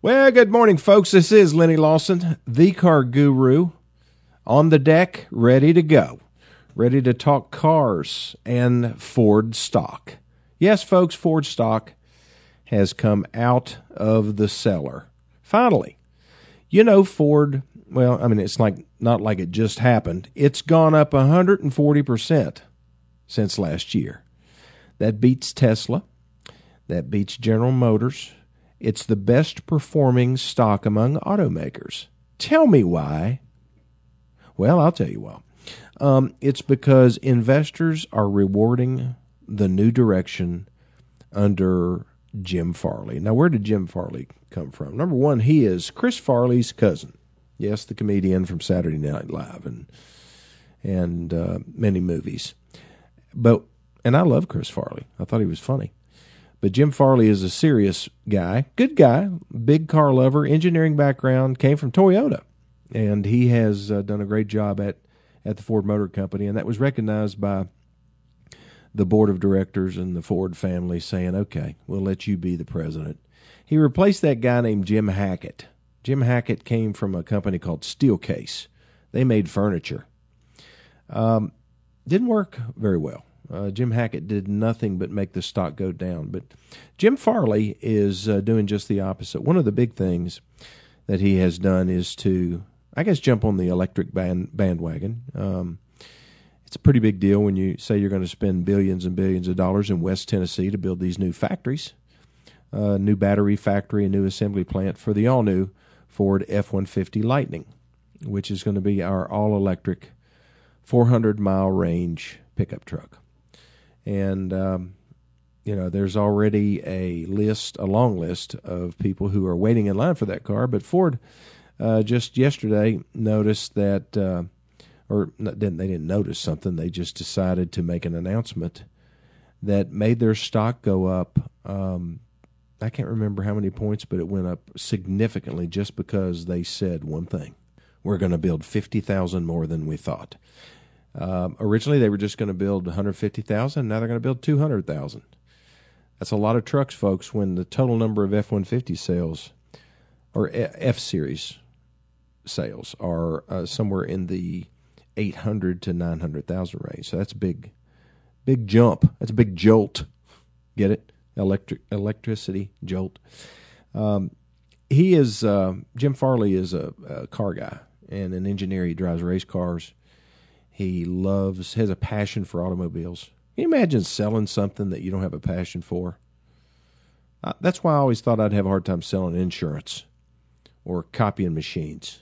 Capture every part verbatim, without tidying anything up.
Well, good morning, folks. This is Lenny Lawson, the car guru, on the deck, ready to go. Ready to talk cars and Ford stock. Yes, folks, Ford stock has come out of the cellar. Finally. You know, Ford, well, I mean, it's like not like it just happened. It's gone up one hundred forty percent since last year. That beats Tesla. That beats General Motors. It's the best performing stock among automakers. Tell me why. Well, I'll tell you why. Um, it's because investors are rewarding the new direction under Jim Farley. Now, where did Jim Farley come from? Number one, he is Chris Farley's cousin. Yes, the comedian from Saturday Night Live and and uh, many movies. But and I love Chris Farley. I thought he was funny. But Jim Farley is a serious guy, good guy, big car lover, engineering background, came from Toyota. And he has uh, done a great job at, at the Ford Motor Company, and that was recognized by the board of directors and the Ford family saying, okay, we'll let you be the president. He replaced that guy named Jim Hackett. Jim Hackett came from a company called Steelcase. They made furniture. Um, didn't work very well. Uh, Jim Hackett did nothing but make the stock go down. But Jim Farley is uh, doing just the opposite. One of the big things that he has done is to, I guess, jump on the electric band, bandwagon. Um, it's a pretty big deal when you say you're going to spend billions and billions of dollars in West Tennessee to build these new factories, a new battery factory, a new assembly plant for the all-new Ford F one fifty Lightning, which is going to be our all-electric four hundred mile range pickup truck. And, um, you know, there's already a list, a long list of people who are waiting in line for that car. But Ford uh, just yesterday noticed that, uh, or didn't, they didn't notice something. They just decided to make an announcement that made their stock go up. Um, I can't remember how many points, but it went up significantly just because they said one thing. We're going to build fifty thousand more than we thought. Um, originally, they were just going to build one hundred fifty thousand. Now they're going to build two hundred thousand. That's a lot of trucks, folks, when the total number of F one fifty sales or F-Series sales are uh, somewhere in the eight hundred to nine hundred thousand range. So that's a big, big jump. That's a big jolt. Get it? Electric electricity jolt. Um, he is, uh, Jim Farley is a, a car guy and an engineer. He drives race cars. He loves, has a passion for automobiles. Can you imagine selling something that you don't have a passion for? Uh, that's why I always thought I'd have a hard time selling insurance or copying machines.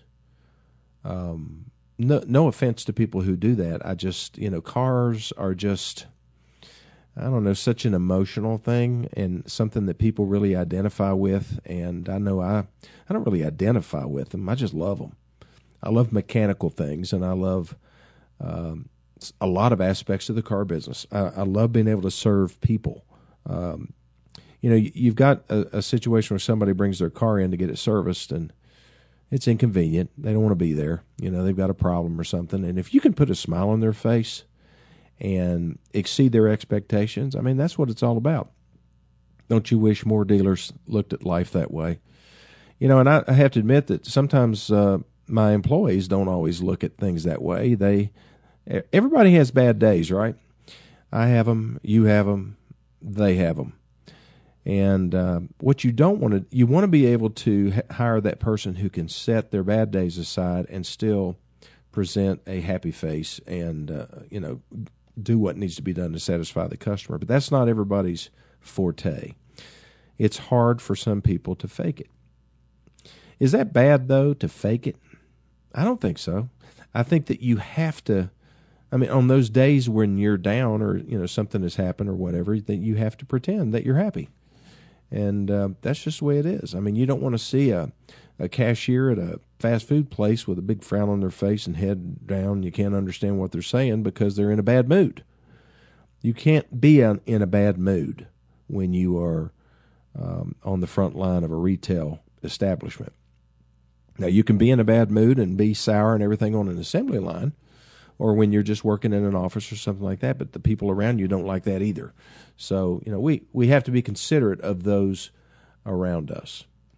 Um, no, no offense to people who do that. I just, you know, cars are just, I don't know, such an emotional thing and something that people really identify with. And I know I, I don't really identify with them. I just love them. I love mechanical things, and I love Um, a lot of aspects of the car business. I, I love being able to serve people. Um, you know, you, you've got a, a situation where somebody brings their car in to get it serviced, and it's inconvenient. They don't want to be there. You know, they've got a problem or something. And if you can put a smile on their face and exceed their expectations, I mean, that's what it's all about. Don't you wish more dealers looked at life that way? You know, and I, I have to admit that sometimes uh, my employees don't always look at things that way. They Everybody has bad days, right? I have them, you have them, they have them. And uh, what you don't want to, you want to be able to h- hire that person who can set their bad days aside and still present a happy face and, uh, you know, do what needs to be done to satisfy the customer. But that's not everybody's forte. It's hard for some people to fake it. Is that bad, though, to fake it? I don't think so. I think that you have to, I mean, on those days when you're down or, you know, something has happened or whatever, that you have to pretend that you're happy. And uh, that's just the way it is. I mean, you don't want to see a, a cashier at a fast food place with a big frown on their face and head down. You can't understand what they're saying because they're in a bad mood. You can't be in, in a bad mood when you are um, on the front line of a retail establishment. Now, you can be in a bad mood and be sour and everything on an assembly line, or when you're just working in an office or something like that, but the people around you don't like that either. So, you know, we, we have to be considerate of those around us.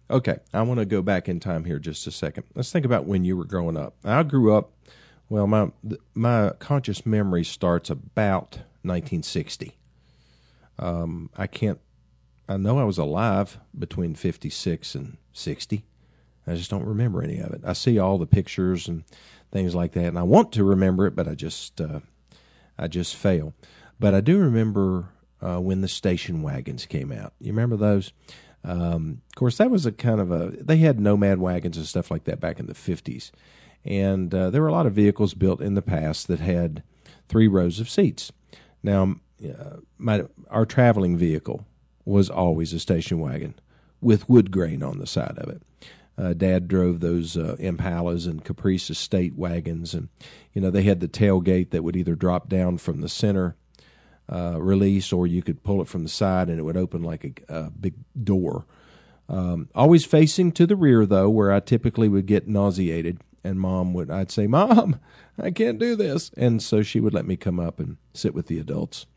Okay, I want to go back in time here just a second. Let's think about when you were growing up. I grew up, well, my my conscious memory starts about nineteen sixty. Um, I can't, I know I was alive between fifty-six and sixty. I just don't remember any of it. I see all the pictures and things like that, and I want to remember it, but I just, uh, I just fail. But I do remember uh, when the station wagons came out. You remember those? Um, of course, that was a kind of a, they had nomad wagons and stuff like that back in the fifties. And uh, there were a lot of vehicles built in the past that had three rows of seats. Now, uh, my our traveling vehicle was always a station wagon with wood grain on the side of it. Uh, Dad drove those uh, Impalas and Caprice Estate wagons, and, you know, they had the tailgate that would either drop down from the center Uh, release, or you could pull it from the side and it would open like a, a big door. Um, always facing to the rear, though, where I typically would get nauseated, and Mom would, I'd say, "Mom, I can't do this," and so she would let me come up and sit with the adults.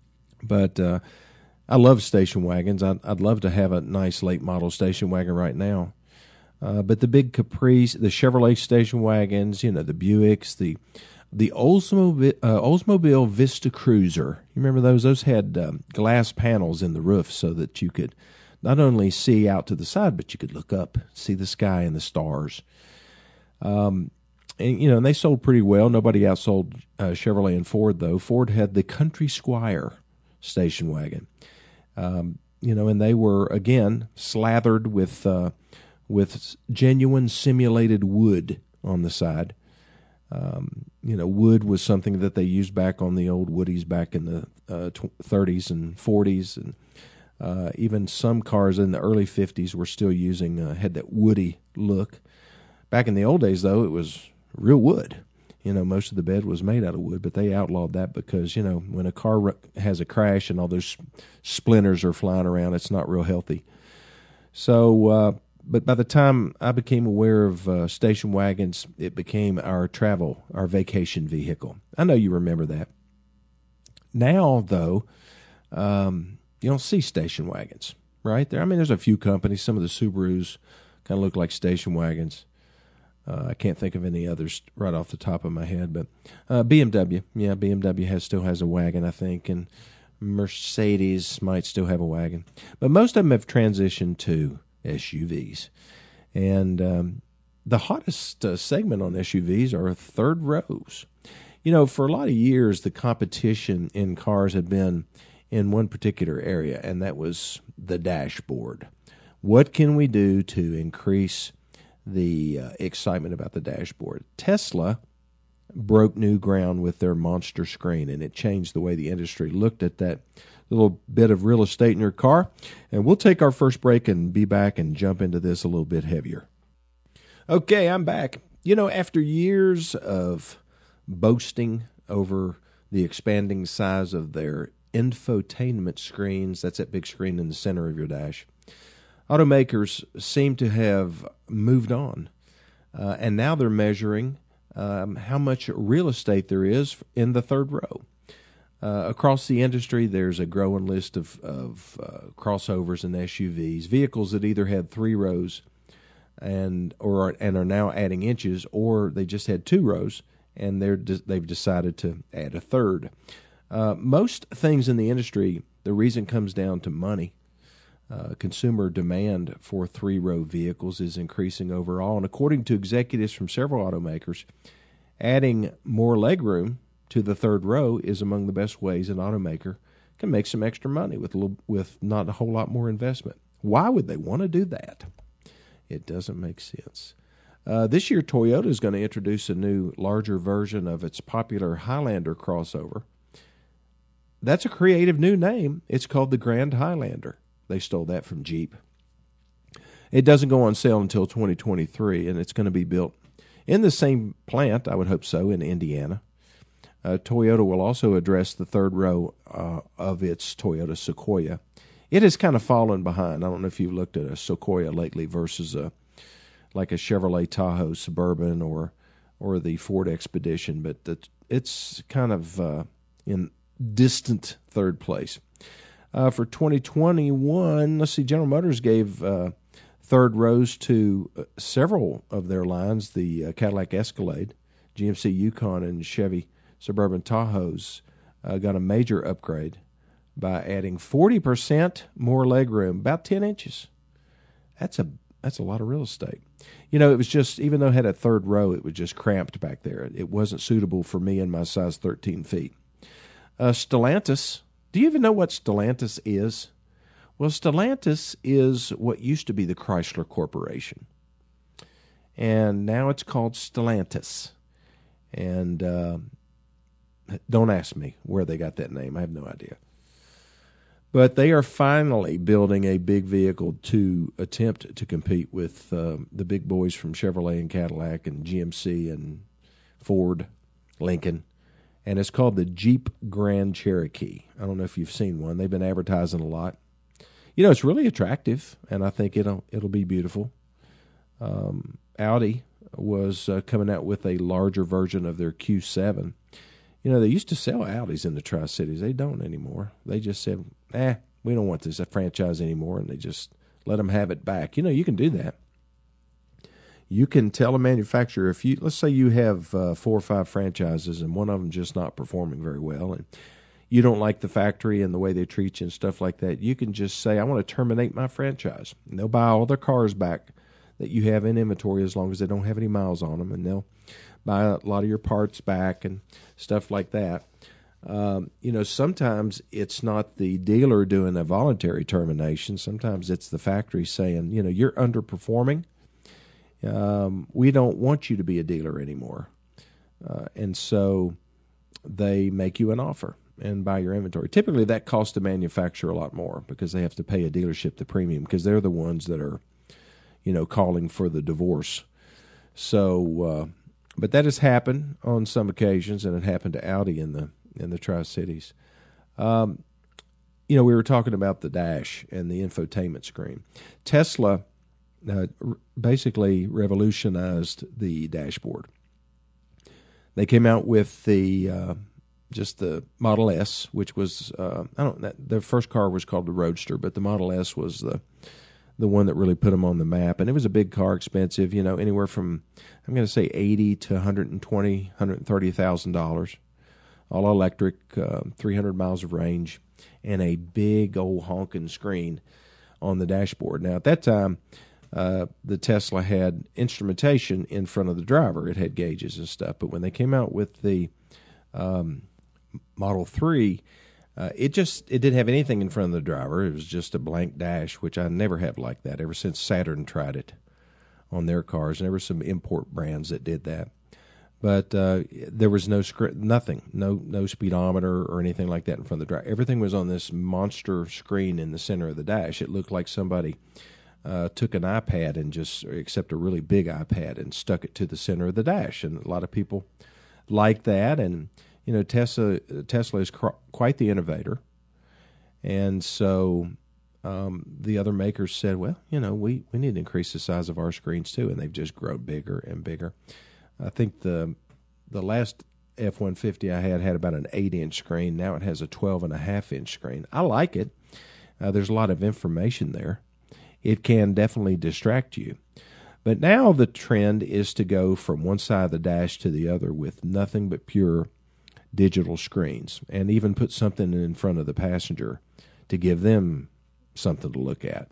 But uh, I love station wagons. I'd, I'd love to have a nice late model station wagon right now. Uh, but the big Caprice, the Chevrolet station wagons, you know, the Buicks, the The Oldsmobile, uh, Oldsmobile Vista Cruiser, you remember those? Those had um, glass panels in the roof so that you could not only see out to the side, but you could look up, see the sky and the stars. Um, and, you know, and they sold pretty well. Nobody outsold uh, Chevrolet and Ford, though. Ford had the Country Squire station wagon. Um, you know, and they were, again, slathered with, uh, with genuine simulated wood on the side. Um, you know, wood was something that they used back on the old Woodies back in the uh, thirties and forties, and uh, even some cars in the early fifties were still using, uh, had that woody look. Back in the old days, though, it was real wood. You know, most of the bed was made out of wood, but they outlawed that because, you know, when a car has a crash and all those splinters are flying around, it's not real healthy. So, uh, But by the time I became aware of uh, station wagons, it became our travel, our vacation vehicle. I know you remember that. Now, though, um, you don't see station wagons, right? There, I mean, there's a few companies. Some of the Subarus kind of look like station wagons. Uh, I can't think of any others right off the top of my head, but uh, B M W, yeah, B M W has still has a wagon, I think, and Mercedes might still have a wagon. But most of them have transitioned to S U Vs. And um, the hottest uh, segment on S U Vs are third rows. You know, for a lot of years, the competition in cars had been in one particular area, and that was the dashboard. What can we do to increase the uh, excitement about the dashboard? Tesla broke new ground with their monster screen, and it changed the way the industry looked at that little bit of real estate in your car. And we'll take our first break and be back and jump into this a little bit heavier. Okay, I'm back. You know, after years of boasting over the expanding size of their infotainment screens, that's that big screen in the center of your dash, automakers seem to have moved on. Uh, and now they're measuring um, how much real estate there is in the third row. Uh, across the industry, there's a growing list of, of uh, crossovers and S U Vs, vehicles that either had three rows and or are, and are now adding inches, or they just had two rows and they're de- they've decided to add a third. Uh, most things in the industry, the reason comes down to money. Uh, consumer demand for three-row vehicles is increasing overall, and according to executives from several automakers, adding more legroom to the third row is among the best ways an automaker can make some extra money with a little, with not a whole lot more investment. Why would they want to do that? It doesn't make sense. Uh, this year, Toyota is going to introduce a new, larger version of its popular Highlander crossover. That's a creative new name. It's called the Grand Highlander. They stole that from Jeep. It doesn't go on sale until twenty twenty-three, and it's going to be built in the same plant, I would hope so, in Indiana. Uh, Toyota will also address the third row uh, of its Toyota Sequoia. It has kind of fallen behind. I don't know if you've looked at a Sequoia lately versus a like a Chevrolet Tahoe Suburban or or the Ford Expedition, but the, it's kind of uh, in distant third place. Uh, for twenty twenty-one, let's see, General Motors gave uh, third rows to uh, several of their lines. The uh, Cadillac Escalade, G M C Yukon, and Chevy Suburban Tahoes uh, got a major upgrade by adding forty percent more legroom, about ten inches. That's a that's a lot of real estate. You know, it was just, even though it had a third row, it was just cramped back there. It wasn't suitable for me and my size thirteen feet. Uh, Stellantis, do you even know what Stellantis is? Well, Stellantis is what used to be the Chrysler Corporation. And now it's called Stellantis. And uh, don't ask me where they got that name. I have no idea. But they are finally building a big vehicle to attempt to compete with uh, the big boys from Chevrolet and Cadillac and G M C and Ford, Lincoln. And it's called the Jeep Grand Cherokee. I don't know if you've seen one. They've been advertising a lot. You know, it's really attractive, and I think it'll it'll be beautiful. Um, Audi was uh, coming out with a larger version of their Q seven. You know, they used to sell Audis in the Tri-Cities. They don't anymore. They just said, eh, we don't want this franchise anymore, and they just let them have it back. You know, you can do that. You can tell a manufacturer, if you, let's say you have uh, four or five franchises and one of them just not performing very well, and you don't like the factory and the way they treat you and stuff like that, you can just say, I want to terminate my franchise. And they'll buy all their cars back that you have in inventory as long as they don't have any miles on them, and they'll buy a lot of your parts back and stuff like that. Um, you know, sometimes it's not the dealer doing a voluntary termination. Sometimes it's the factory saying, you know, you're underperforming. Um, we don't want you to be a dealer anymore. Uh, and so they make you an offer and buy your inventory. Typically that costs the manufacturer a lot more because they have to pay a dealership the premium because they're the ones that are, you know, calling for the divorce. So, uh, but that has happened on some occasions, and it happened to Audi in the in the Tri-Cities. Um, you know, we were talking about the dash and the infotainment screen. Tesla uh, basically revolutionized the dashboard. They came out with the uh, just the Model S, which was uh, I don't know, their first car was called the Roadster, but the Model S was the the one that really put them on the map. And it was a big car, expensive, you know, anywhere from, I'm going to say eighty to one hundred twenty thousand dollars, one hundred thirty thousand dollars. All electric, uh, three hundred miles of range, and a big old honking screen on the dashboard. Now, at that time, uh, the Tesla had instrumentation in front of the driver. It had gauges and stuff. But when they came out with the um, Model three, Uh, it just it didn't have anything in front of the driver. It was just a blank dash, which I never have liked that ever since Saturn tried it on their cars. And there were some import brands that did that, but uh, there was no script, nothing, no no speedometer or anything like that in front of the driver. Everything was on this monster screen in the center of the dash. It looked like somebody uh, took an iPad and just, except a really big iPad, and stuck it to the center of the dash. And a lot of people liked that, and you know, Tesla Tesla is cr- quite the innovator, and so um, the other makers said, well, you know, we, we need to increase the size of our screens too, and they've just grown bigger and bigger. I think the the last F one fifty I had had about an eight-inch screen. Now it has a twelve and a half inch screen. I like it. Uh, there's a lot of information there. It can definitely distract you. But now the trend is to go from one side of the dash to the other with nothing but pure digital screens, and even put something in front of the passenger to give them something to look at.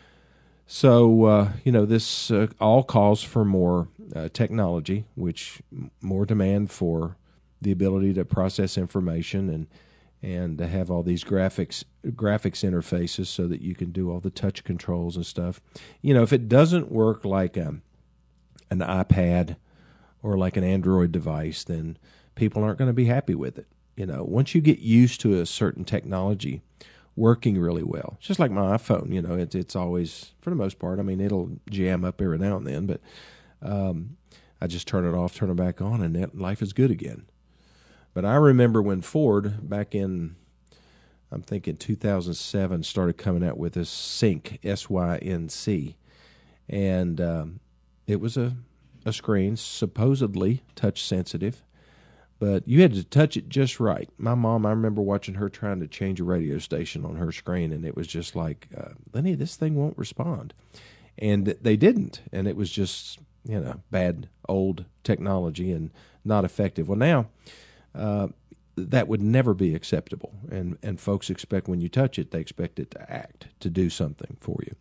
So, uh, you know, this uh, all calls for more uh, technology, which more demand for the ability to process information and and to have all these graphics graphics interfaces so that you can do all the touch controls and stuff. You know, if it doesn't work like a, an iPad or like an Android device, then people aren't going to be happy with it. You know, once you get used to a certain technology working really well, it's just like my iPhone, you know, it's it's always, for the most part, I mean, it'll jam up every now and then, but um, I just turn it off, turn it back on, and that, life is good again. But I remember when Ford, back in, I'm thinking two thousand seven, started coming out with this Sync, S Y N C, and um, it was a, a screen, supposedly touch-sensitive, but you had to touch it just right. My mom, I remember watching her trying to change a radio station on her screen, and it was just like, uh, Lenny, this thing won't respond. And they didn't, and it was just, you know, bad old technology and not effective. Well, now uh, that would never be acceptable, and, and folks expect when you touch it, they expect it to act, to do something for you.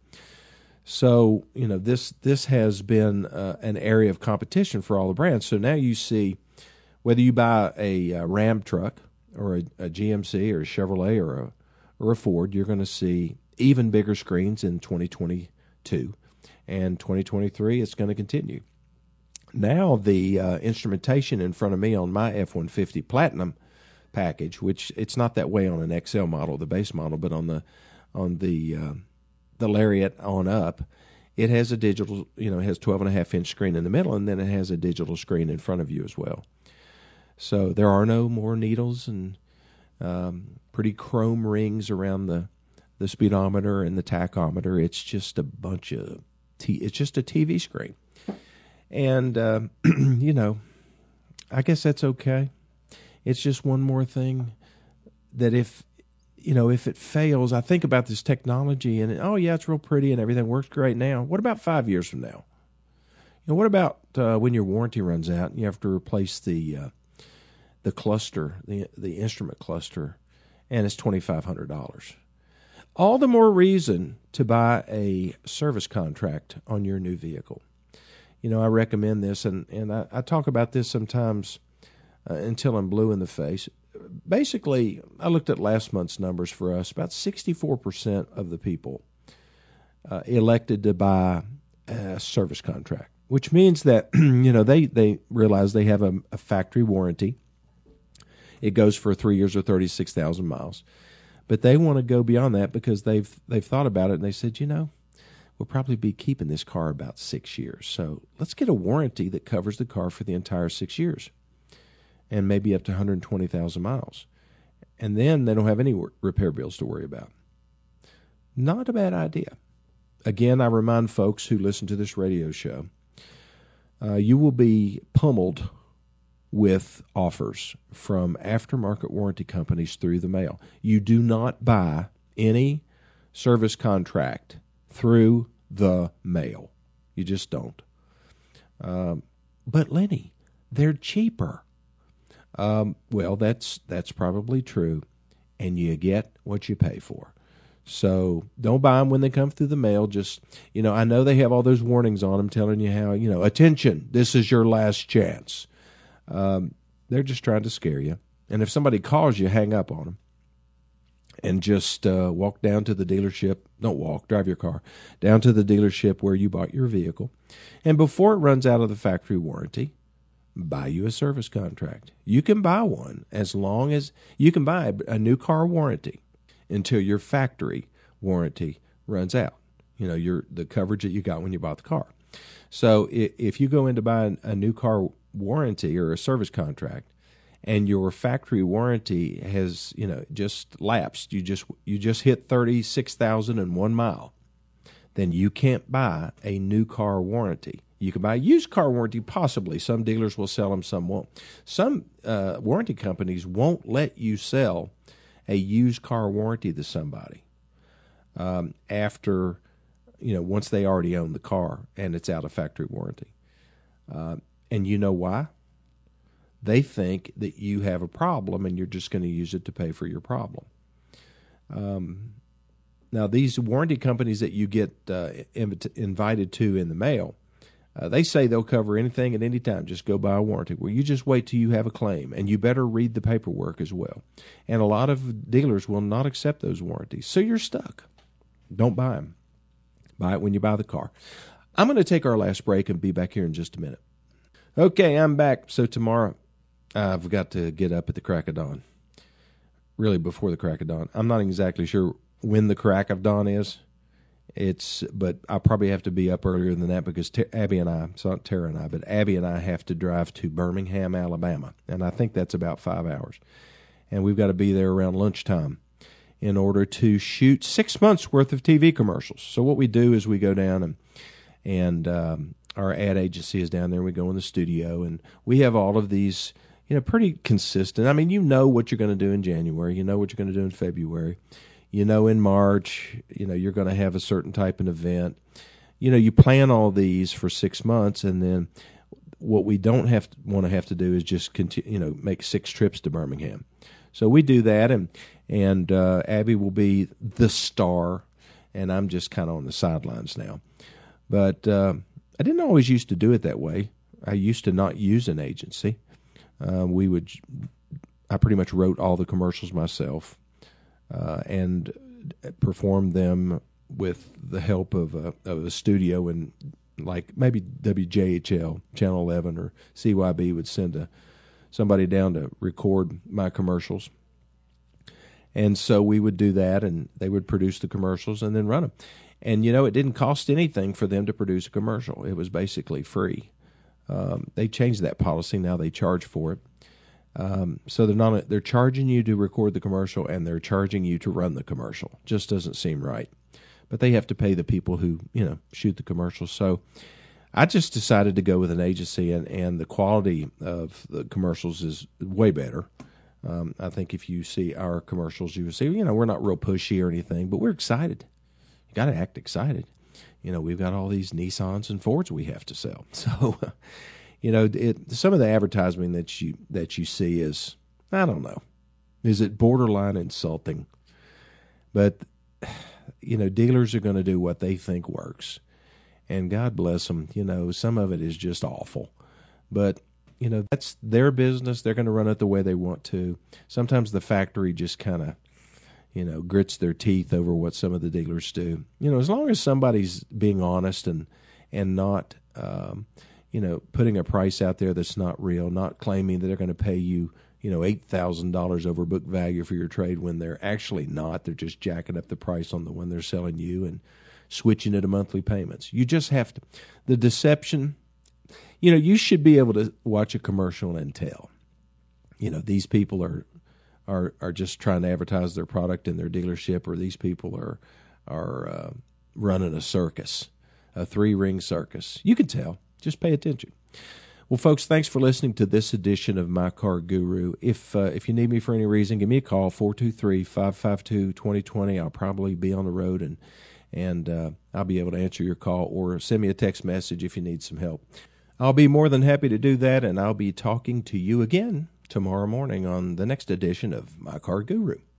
So, you know, this this has been uh, an area of competition for all the brands. So now you see, whether you buy a, a Ram truck or a, a G M C or a Chevrolet or a, or a Ford, you're going to see even bigger screens in twenty twenty-two. And twenty twenty-three, it's going to continue. Now the uh, instrumentation in front of me on my F one fifty Platinum package, which it's not that way on an X L model, the base model, but on the on the uh, the Lariat on up, it has a digital, you know, it has twelve and a half inch screen in the middle, and then it has a digital screen in front of you as well. So there are no more needles and um, pretty chrome rings around the the speedometer and the tachometer. It's just a bunch of T- it's just a T V screen. And, uh, you know, I guess that's okay. It's just one more thing that if, you know, if it fails, I think about this technology and, oh, yeah, it's real pretty and everything works great now. What about five years from now? You know, what about uh, when your warranty runs out and you have to replace the uh, the cluster, the the instrument cluster, and it's twenty-five hundred dollars? All the more reason to buy a service contract on your new vehicle. You know, I recommend this, and, and I, I talk about this sometimes uh, until I'm blue in the face. Basically, I looked at last month's numbers for us. About sixty-four percent of the people uh, elected to buy a service contract, which means that, you know, they, they realize they have a, a factory warranty. It goes for three years or thirty-six thousand miles. But they want to go beyond that because they've they've thought about it, and they said, you know, we'll probably be keeping this car about six years. So let's get a warranty that covers the car for the entire six years and maybe up to one hundred twenty thousand miles. And then they don't have any repair bills to worry about. Not a bad idea. Again, I remind folks who listen to this radio show, uh, you will be pummeled with offers from aftermarket warranty companies through the mail. You do not buy any service contract through the mail. You just don't. Um, but Lenny, they're cheaper. Um, well, that's that's probably true, and you get what you pay for. So don't buy them when they come through the mail. Just, you know, I know they have all those warnings on them telling you how, you know, attention, this is your last chance. Um, they're just trying to scare you. And if somebody calls you, hang up on them and just uh, walk down to the dealership. Don't walk, drive your car down to the dealership where you bought your vehicle. And before it runs out of the factory warranty, buy you a service contract. You can buy one as long as you can buy a new car warranty until your factory warranty runs out. You know, your the coverage that you got when you bought the car. So if you go in to buy a new car warranty or a service contract and your factory warranty has, you know, just lapsed, you just you just hit thirty-six thousand one mile, then you can't buy a new car warranty. You can buy a used car warranty, possibly. Some dealers will sell them, some won't. Some uh, warranty companies won't let you sell a used car warranty to somebody um, after, you know, once they already own the car and it's out of factory warranty. Uh, and you know why? They think that you have a problem and you're just going to use it to pay for your problem. Um, now, these warranty companies that you get uh, inv- invited to in the mail, uh, they say they'll cover anything at any time. Just go buy a warranty. Well, you just wait till you have a claim, and you better read the paperwork as well. And a lot of dealers will not accept those warranties, so you're stuck. Don't buy them. Buy it when you buy the car. I'm going to take our last break and be back here in just a minute. Okay, I'm back. So tomorrow, I've got to get up at the crack of dawn. Really, before the crack of dawn. I'm not exactly sure when the crack of dawn is. It's, but I'll probably have to be up earlier than that because T- Abby and I, it's not Tara and I, but Abby and I have to drive to Birmingham, Alabama. And I think that's about five hours. And we've got to be there around lunchtime in order to shoot six months worth of T V commercials. So what we do is we go down and, and um, our ad agency is down there. We go in the studio and we have all of these, you know, pretty consistent. I mean, you know what you're going to do in January. You know what you're going to do in February. You know, in March, you know, you're going to have a certain type of event. you know, you plan all these for six months, and then what we don't have to, want to have to do is just continue, you know, make six trips to Birmingham. So we do that, and and uh, Abby will be the star, and I'm just kind of on the sidelines now. But uh, I didn't always used to do it that way. I used to not use an agency. Uh, we would, I pretty much wrote all the commercials myself, uh, and performed them with the help of a, of a studio, and like maybe W J H L, Channel eleven, or C Y B would send a somebody down to record my commercials. And so we would do that, and they would produce the commercials and then run them. And, you know, it didn't cost anything for them to produce a commercial. It was basically free. Um, they changed that policy. Now they charge for it. Um, so they're not, they're charging you to record the commercial, and they're charging you to run the commercial. Just doesn't seem right. But they have to pay the people who, you know, shoot the commercials. So I just decided to go with an agency, and, and the quality of the commercials is way better. Um, I think if you see our commercials, you will see, you know, we're not real pushy or anything, but we're excited. You got to act excited. You know, we've got all these Nissans and Fords we have to sell. So, you know, it, some of the advertising that you that you see is, I don't know, is it borderline insulting? But, you know, dealers are going to do what they think works. And God bless them, you know, some of it is just awful. But, you know, that's their business. They're going to run it the way they want to. Sometimes the factory just kind of, you know, grits their teeth over what some of the dealers do. You know, as long as somebody's being honest and and not, um, you know, putting a price out there that's not real, not claiming that they're going to pay you, you know, eight thousand dollars over book value for your trade when they're actually not. They're just jacking up the price on the one they're selling you and switching it to monthly payments. You just have to, the deception, you know, you should be able to watch a commercial and tell, you know, these people are, are, are just trying to advertise their product in their dealership, or these people are, are uh, running a circus, a three ring circus. You can tell, just pay attention. Well, folks, thanks for listening to this edition of My Car Guru. If uh, if you need me for any reason, give me a call, four two three, five five two, two zero two zero. I'll probably be on the road, and and uh, I'll be able to answer your call, or send me a text message if you need some help. I'll be more than happy to do that, and I'll be talking to you again tomorrow morning on the next edition of My Car Guru.